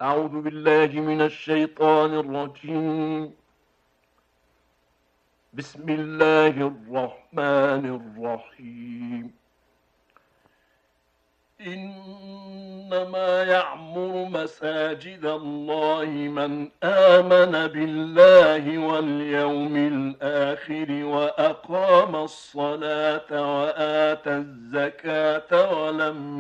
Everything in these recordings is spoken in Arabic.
أعوذ بالله من الشيطان الرجيم. بسم الله الرحمن الرحيم. إنما يعمر مساجد الله من آمن بالله واليوم الآخر وأقام الصلاة وآتى الزكاة ولم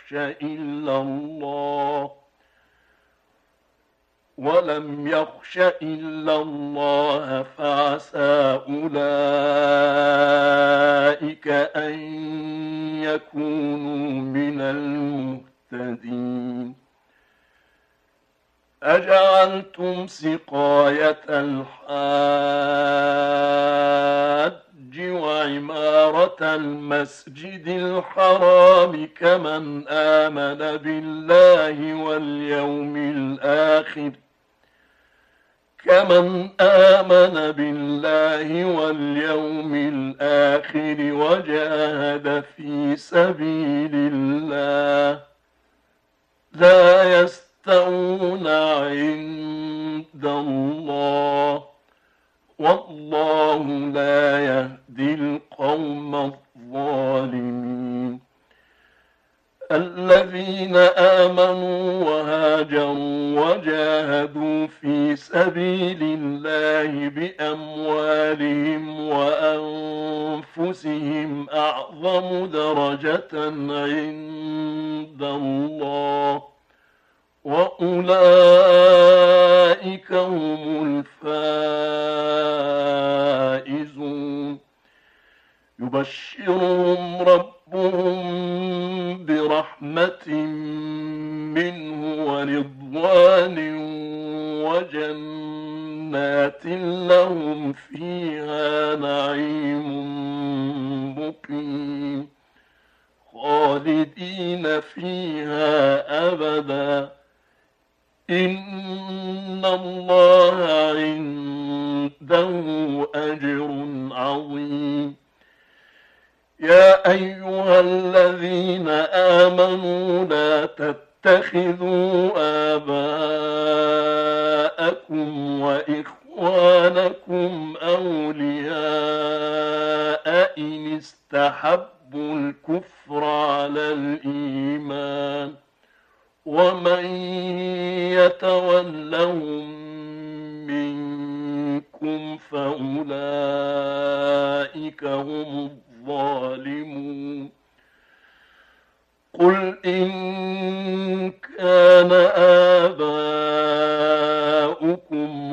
يخش إلا الله فعسى أولئك أن يكونوا من المهتدين. أجعلتم سقاية الحاج وعمارة المسجد الحرام كمن آمن بالله واليوم الآخر وجاهد في سبيل الله لا يستوون عند الله والله لا يهدي القوم الظالمين. الذين آمنوا وهاجروا وجاهدوا في سبيل الله بأموالهم وأنفسهم أعظم درجة عند الله وأولئك هم الفائزون. يبشرهم ربهم برحمة منه ورضوان وجنات لهم فيها نعيم مقيم خالدين فيها أبدا إن الله عنده أجر عظيم. يا أيها الذين آمنوا لا تتخذوا آباءكم وإخوانكم أولياء إن استحبوا الكفر على الإيمان ومن يتولهم منكم فأولئك هم الظالمون. قل إن كان آباؤكم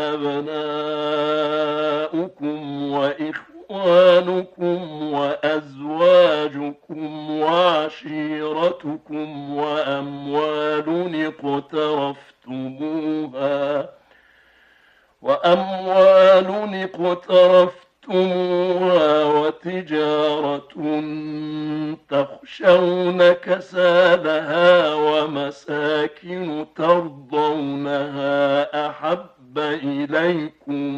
وأبناؤكم وإخوانكم وأزواجكم وعشيرتكم وأموال اقترفتموها وتجارة تخشون كسادها ومساكن ترضونها أحب إليكم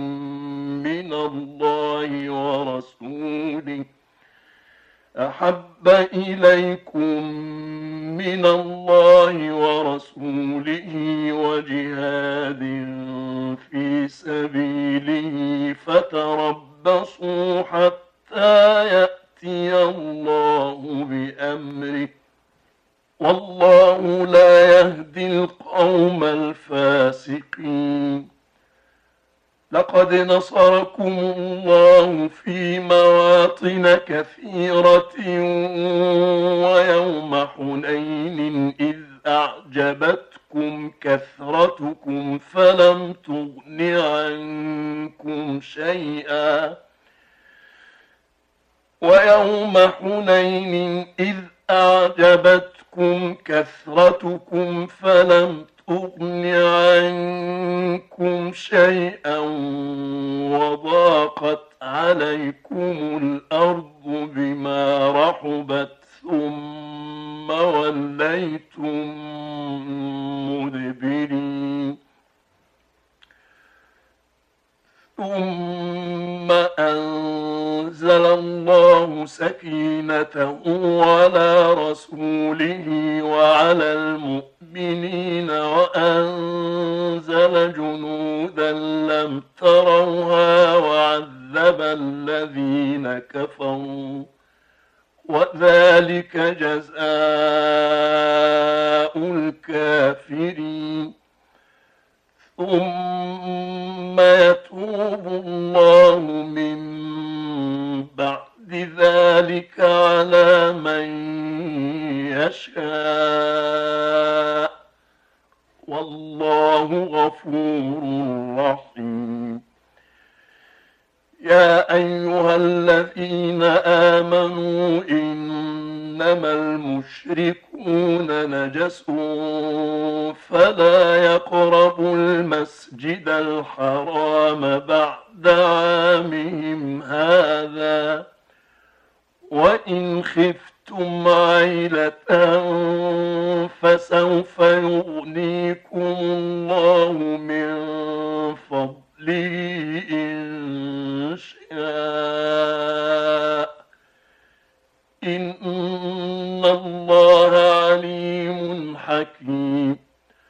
من الله ورسوله وجهاد في سبيله فتربصوا حتى يأتي الله بأمره والله لا يهدي القوم الفاسقين. لقد نصركم الله في مواطن كثيرة ويوم حنين إذ أعجبتكم كثرتكم فلم تغن عنكم شيئا وضاقت عليكم الأرض بما رحبت ثم وليتم مدبرين. ثم أنزل الله سكينته على رسوله وعلى المؤمنين وأنزل الكافرين ثم يتوب الله من بعد ذلك على من يشاء والله غفور رحيم. يا أيها الذين آمنوا إنما المشركون نجس فلا يقربوا المسجد الحرام بعد عامهم هذا وإن خفتم عيلة فسوف يغنيكم الله من فضله إن شاء إن الله عليم حكيم.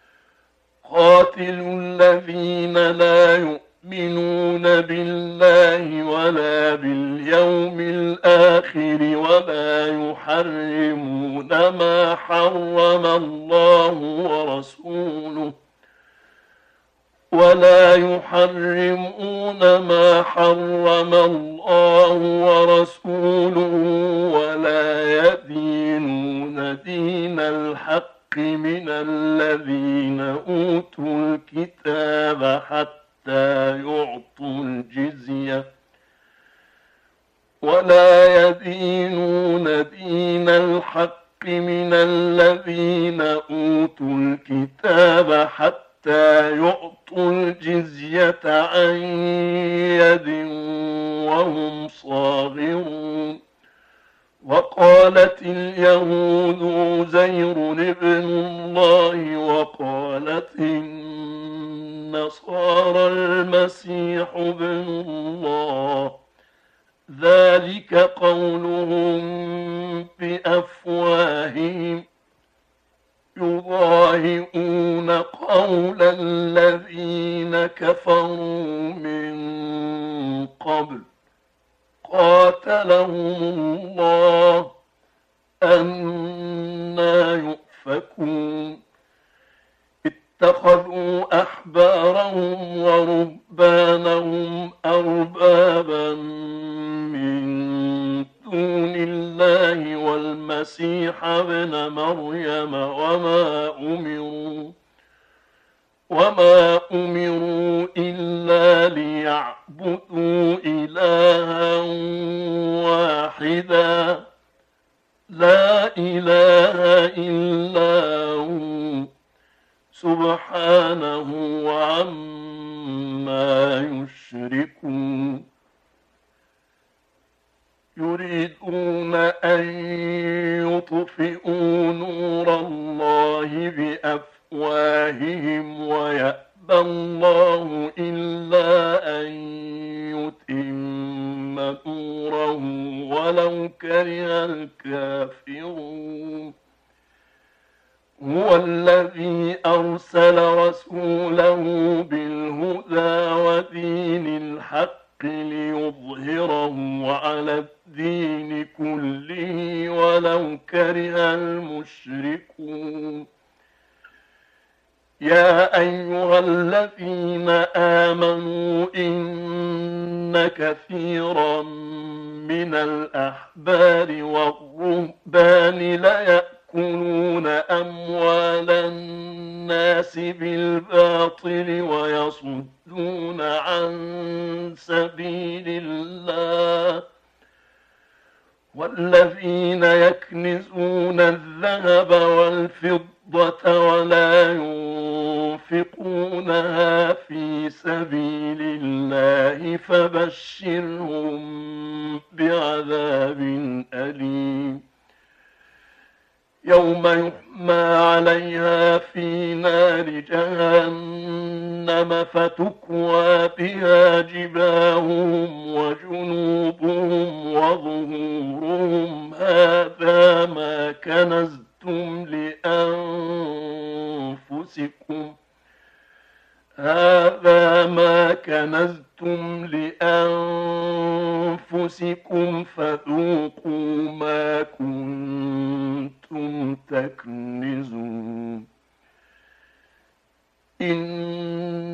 قاتلوا الذين لا يؤمنون بالله ولا باليوم الآخر ولا يحرمون ما حرم الله ورسوله ولا يدينون دين الحق من الذين أوتوا الكتاب حتى يعطوا الجزية عن يد وهم صاغرون. وقالت اليهود عزير ابن الله وقالت النصارى المسيح ابن الله ذلك قولهم بأفواههم يضاهئون قول الذين كفروا من قبل قاتلهم الله أنى يؤفكون. اتخذوا أحبارهم ورهبانهم أربابا من دون الله والمسيح ابن مريم وما أمروا إلا ليعبدوا إلها واحدا لا إله إلا هو سبحانه عما يشركون. يريدون أن يطفئوا نور الله بأفواههم ويأبى الله إلا أن يتم نوره ولو كره الكافرون. هو الذي أرسل رسوله بالهدى ودين الحق ليظهره على الدين كله ولو كره المشركون. يا أيها الذين آمنوا إن كثيرا من الأحبار والرهبان ليأكلون أموال الناس بالباطل ويصدون عن سبيل الله والذين يكنزون الذهب والفضة ولا ينفقونها في سبيل الله فبشرهم بعذاب أليم. يوم يحمى عليها في نار جهنم فتكوى بها جباههم وجنوبهم وظهورهم هذا ما كنزتم لأنفسكم فذوقوا ما كنتم تكنزون.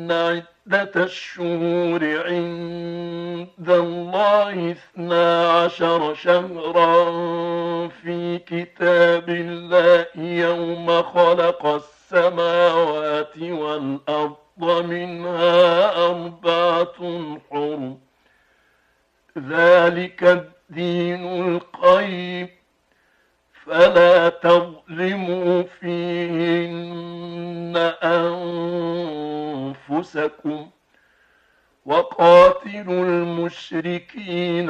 إن عدة الشهور عند الله 12 شهرا في كتاب الله يوم خلق السماوات والأرض منها 4 حرم ذلك الدين القيم فلا تظلموا فيهن أنفسكم وقاتلوا المشركين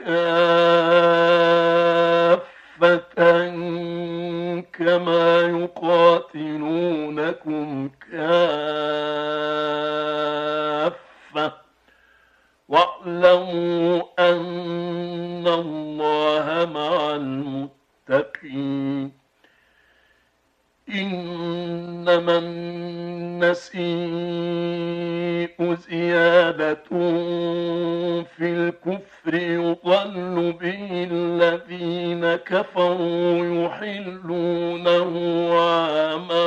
كافة كما يقاتلونكم كافة واعلموا أن الله مع المتقين إنما النسيء زيادة في الكفر يضل به الذين كفروا يحلونه عاما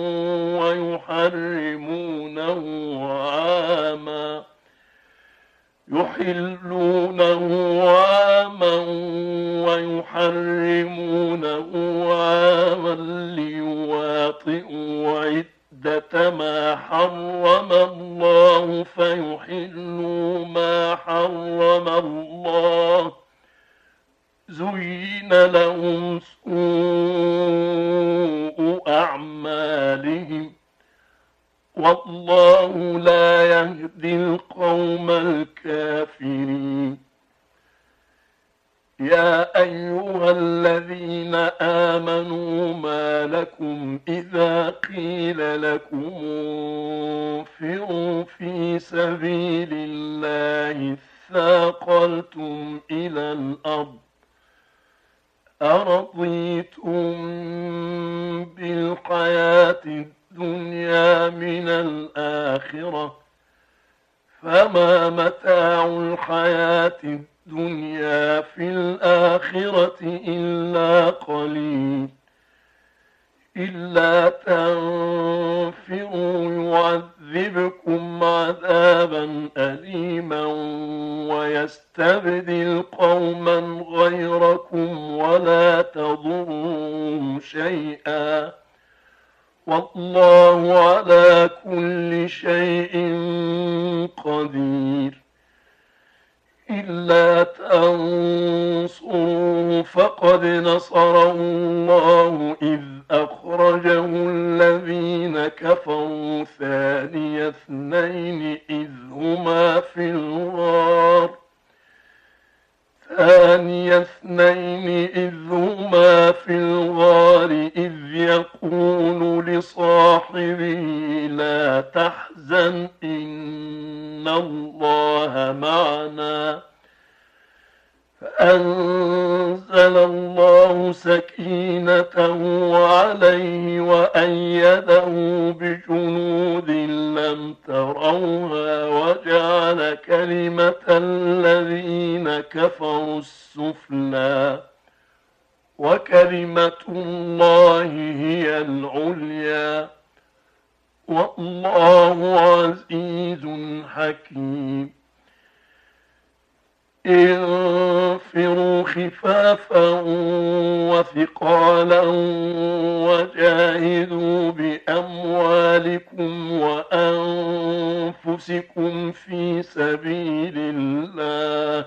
ويحرمونه عاما ليواطئوا عدة ما حرم الله فيحلوا ما حرم الله زين لهم سوء أعمالهم والله لا يهدي القوم الكافرين يا أيها الذين آمنوا ما لكم إذا قيل لكم انفروا في سبيل الله اثاقلتم إلى الأرض أرضيتم بالحياة الدنيا من الآخرة فما متاع الحياة الدنيا في الآخرة إلا قليل إلا تنفروا يعذبكم عذابا أليما ويستبدل قوما غيركم ولا تضروه شيئا والله على كل شيء قدير إلا تنصروه فقد نصره الله إذ أخرجه الذين كفروا ثاني اثنين إذ هما في الغار إذ يقول لصاحبه لا تحزن إن الله معنا فأنزل الله سكينته عليه وأيده بجنود لم تروها وجعل كلمة الذين كفروا السفلى وكلمة الله هي العليا والله عزيز حكيم انفروا خفافا وثقالا وجاهدوا بأموالكم وأنفسكم في سبيل الله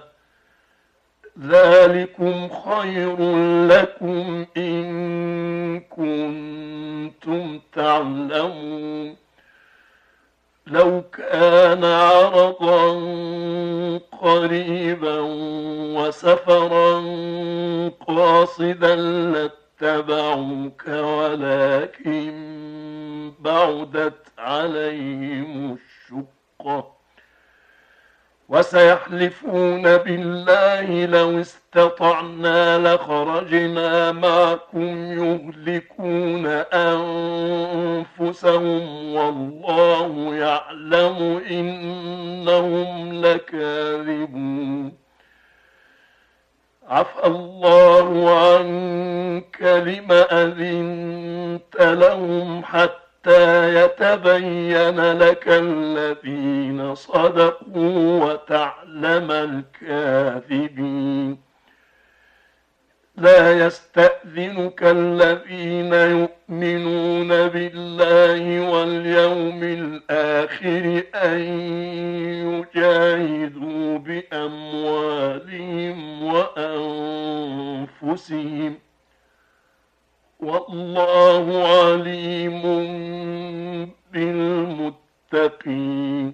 ذلكم خير لكم إن كنتم تعلمون لو كان عرضا قريبا وسفرا قاصدا لاتبعوك ولكن بعدت عليهم الشقة وسيحلفون بالله لو استطعنا لخرجنا معكم يهلكون أنفسهم والله يعلم إنهم لكاذبون عفى الله عنك لم أذنت لهم حتى حتى يتبين لك الذين صدقوا وتعلم الكاذبين. لا يستأذنك الذين يؤمنون بالله واليوم الآخر أن يجاهدوا بأموالهم وأنفسهم، والله عليم بالمتقين.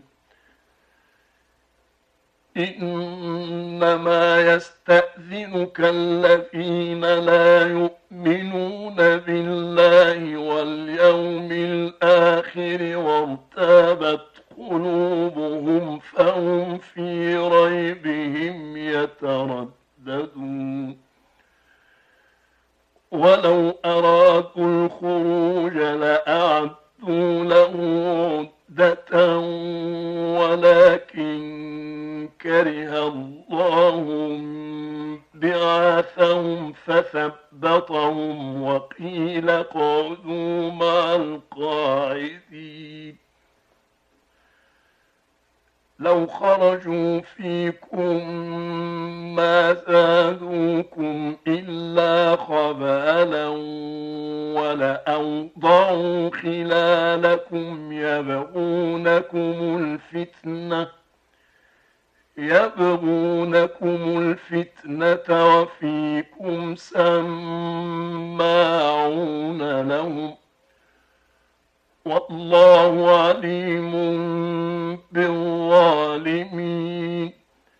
إنما يستأذنك الذين لا يؤمنون بالله واليوم الآخر وارتابت قلوبهم فهم في ريبهم يترددون. ولو أرادوا الخروج لأعدوا له عدة ولكن كره الله بعاثهم فثبطهم وقيل اقعدوا مع القاعدين. لو خرجوا فيكم ما زادوكم إلا خبالا ولأوضعوا خلالكم يبغونكم الفتنة وفيكم سماعون لهم، والله عليم بالظالمين.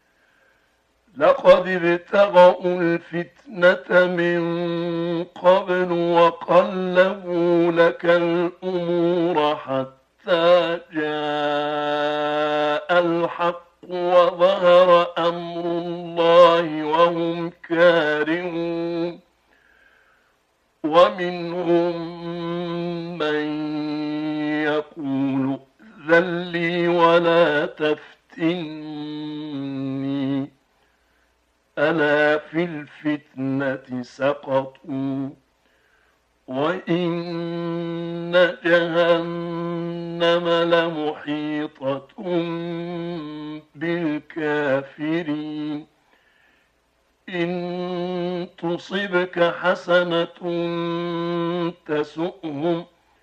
لقد ابتغوا الفتنة من قبل وقلبوا لك الأمور حتى جاء الحق وظهر أمر الله وهم كارهون. ومنهم من يقول ائذن لي ولا تفتني، ألا في الفتنة سقطوا وإن جهنم لمحيطة بالكافرين. إن تصبك حسنة تسؤهم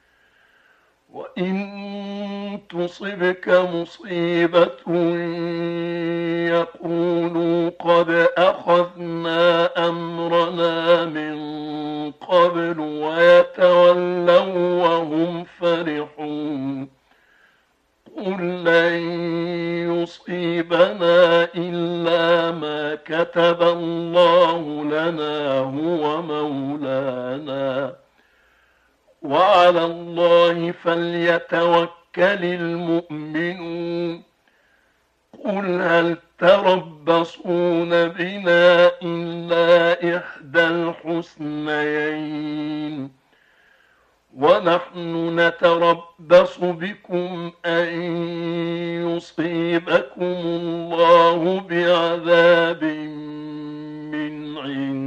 وإن تصبك مصيبة يقولوا قد أخذنا أمرنا من قبل ويتولوا وهم فرحون. قل لن يصيبنا إلا ما كتب الله لنا هو مولانا وعلى الله فليتوكل المؤمنون. قل هل تربصون بنا إلا إحدى الحسنيين ونحن نتربص بكم أن يصيبكم الله بعذاب من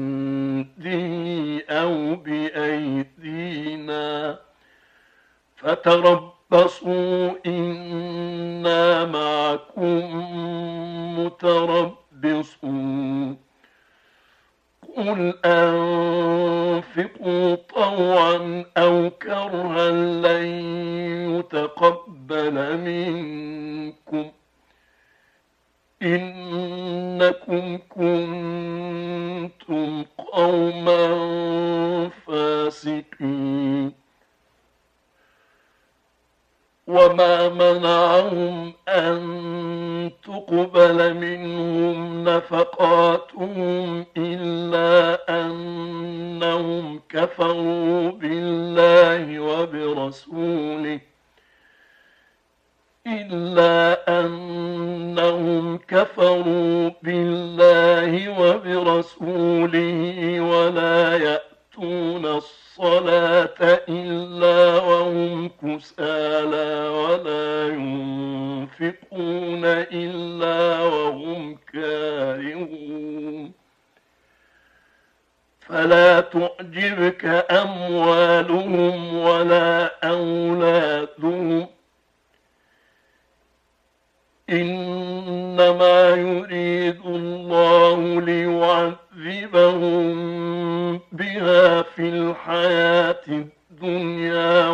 عنده أو بأيدينا فتربصوا إنا معكم متربصون. قل أنفقوا طوعا أو كرها لن يتقبل منكم إنكم كنتم قوما فاسقين. وما منعهم أن تقبل منهم نفقاتهم إلا أنهم كفروا بالله وبرسوله ولا يأتون الصلاة إلا وهم كسالى ولا ينفقون إلا وهم كارهون. فلا تعجبك أموالهم ولا أولادهم، إنما يريد الله ليعذبهم بها في الحياة الدنيا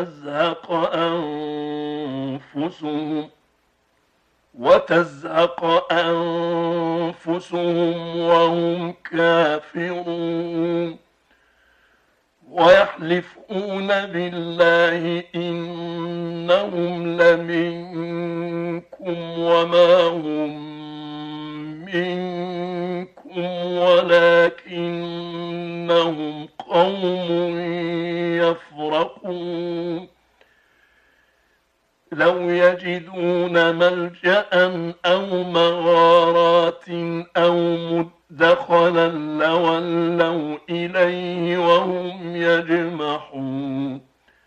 وتزهق أنفسهم وهم كافرون، ويحلفون بالله إنهم لمنكم وما هم منكم ولكنهم قوم يفرقون. لو يجدون ملجأ أو مغارات أو مدخلا لولوا إليه وهم يجمحون.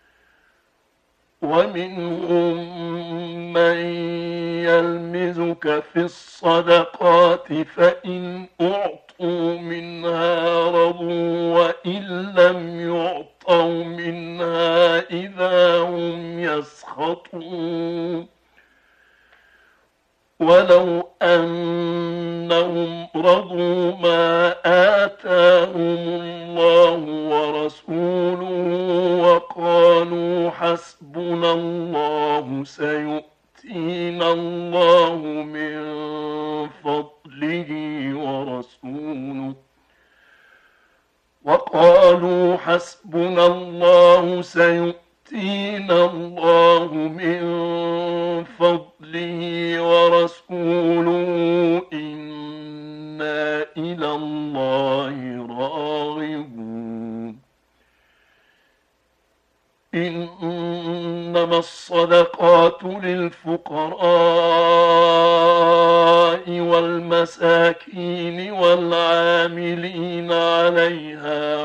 ومنهم من يلمزك في الصدقات فإن أعطوا منها رضوا وإن لم يعطوا منها إذا هم يسخطون. ولو أنهم رضوا ما آتاهم الله ورسوله وقالوا حسبنا الله سيؤتينا الله من فضله ورسوله إنا إلى الله راغبون. إنما الصدقات للفقراء والمساكين والعاملين عليها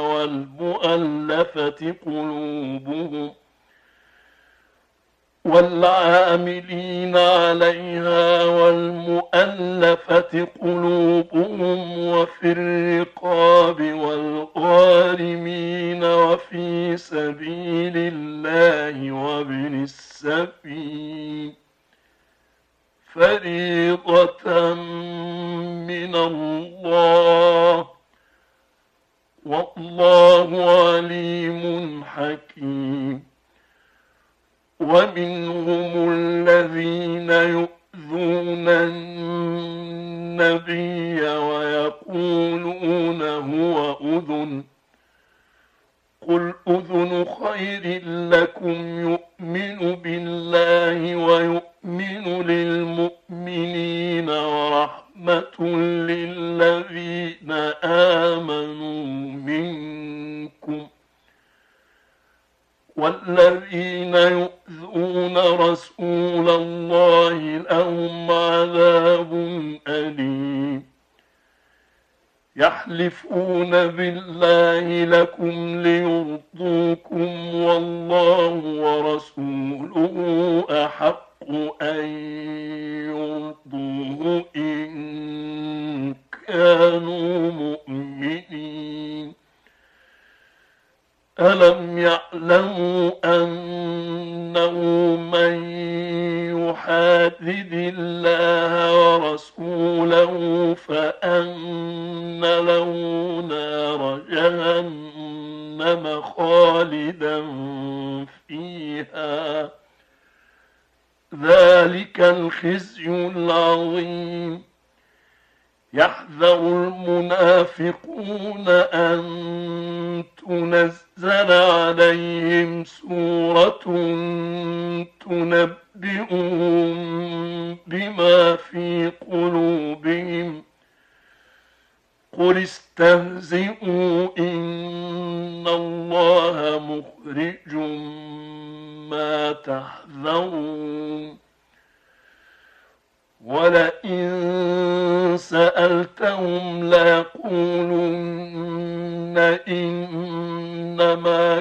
والمؤلفة قلوبهم وفي الرقاب والغارمين وفي سبيل الله وابن السبيل فريضة من الله والله عليم حكيم. ومنهم الذين يؤذون النبي ويقولون هو أذن قل أذن خير لكم يؤمن بالله ويؤمن للمؤمنين ورحمة للذين آمنوا منكم والذين يؤذون رسول الله لهم عذاب أليم. يحلفون بالله لكم ليرضوكم والله ورسوله أحق أن يرضوه إن كانوا مؤمنين. ألم يعلموا أنه من يحادد الله ورسوله فأن له نار جهنم خالدا فيها ذلك الخزي العظيم. يحذر المنافقون أن تنزل عليهم سورة تنبئهم بما في قلوبهم قل استهزئوا إن الله مخرج ما تحذرون. ولئن سألتهم ليقولن إنما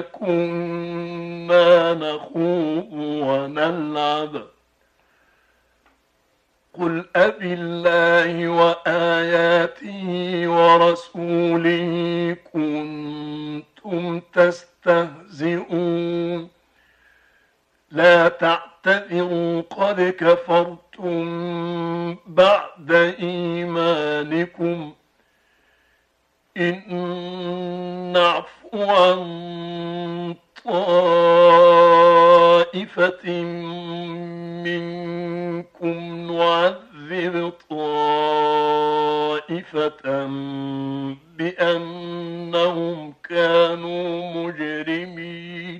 كنا نخوض ونلعب قل أبالله وآياته ورسوله كنتم تستهزئون لا تعتذروا قد كفرتم بعد إيمانكم إن نعفو عن طائفة منكم نعذب طائفة بأنهم كانوا مجرمين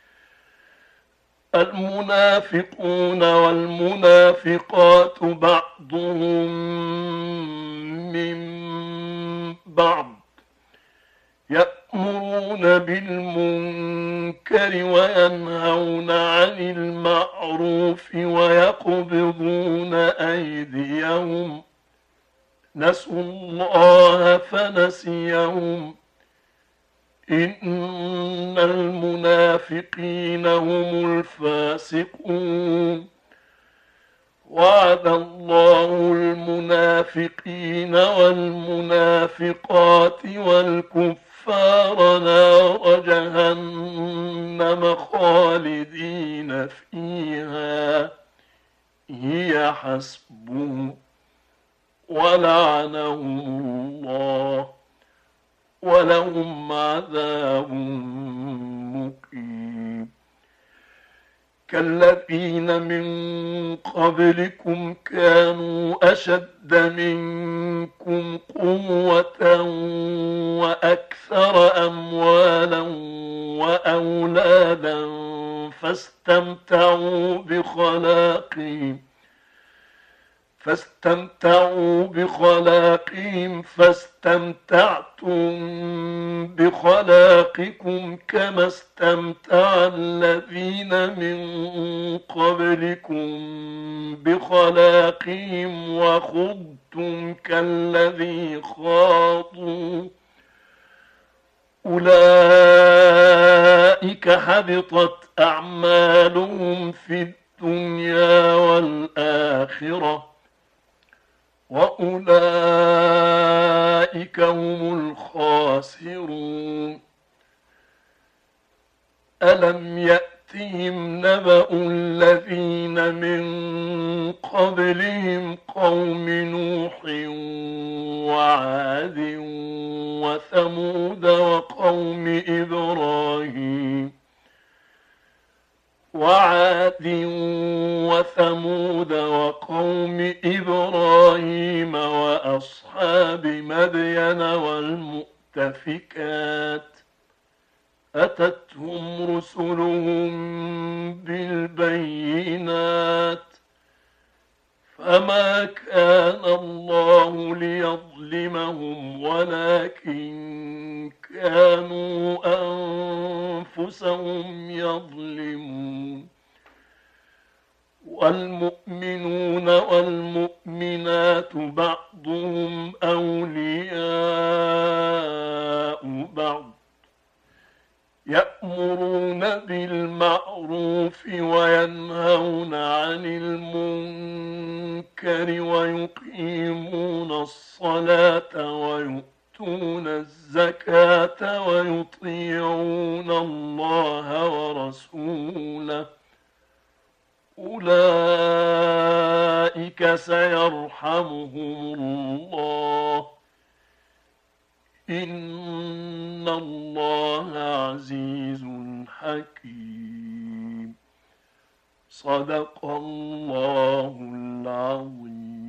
المنافقون والمنافقات بعضهم من بعض يأمرون بالمنكر وينهون عن المعروف ويقبضون أيديهم نسوا الله فنسيهم إن المنافقين هم الفاسقون وعد الله المنافقين والمنافقات والكفار نار جهنم خالدين فيها هي حسبهم ولعنهم الله ولهم عذاب مقيم كالذين من قبلكم كانوا أشد منكم قوة وأكثر أموالا وأولادا فاستمتعوا بخلاقهم فاستمتعتم بخلاقكم كما استمتع الذين من قبلكم بخلاقهم وخضتم كالذي خاضوا أولئك حبطت أعمالهم في الدنيا والآخرة وأولئك هم الخاسرون ألم يأتهم نبأ الذين من قبلهم قوم نوح وعاد وثمود وقوم إبراهيم وأصحاب مدين والمؤتفكات أتتهم رسلهم بالبينات فما كان الله ليظلمهم ولكن كانوا أنفسهم يظلمون والمؤمنون والمؤمنات بعضهم أولياء بعض يأمرون بالمعروف وينهون عن المنكر ويقيمون الصلاة ويؤتون الزكاة ويطيعون الله ورسوله أولئك سيرحمهم الله إن الله عزيز حكيم صدق الله العظيم.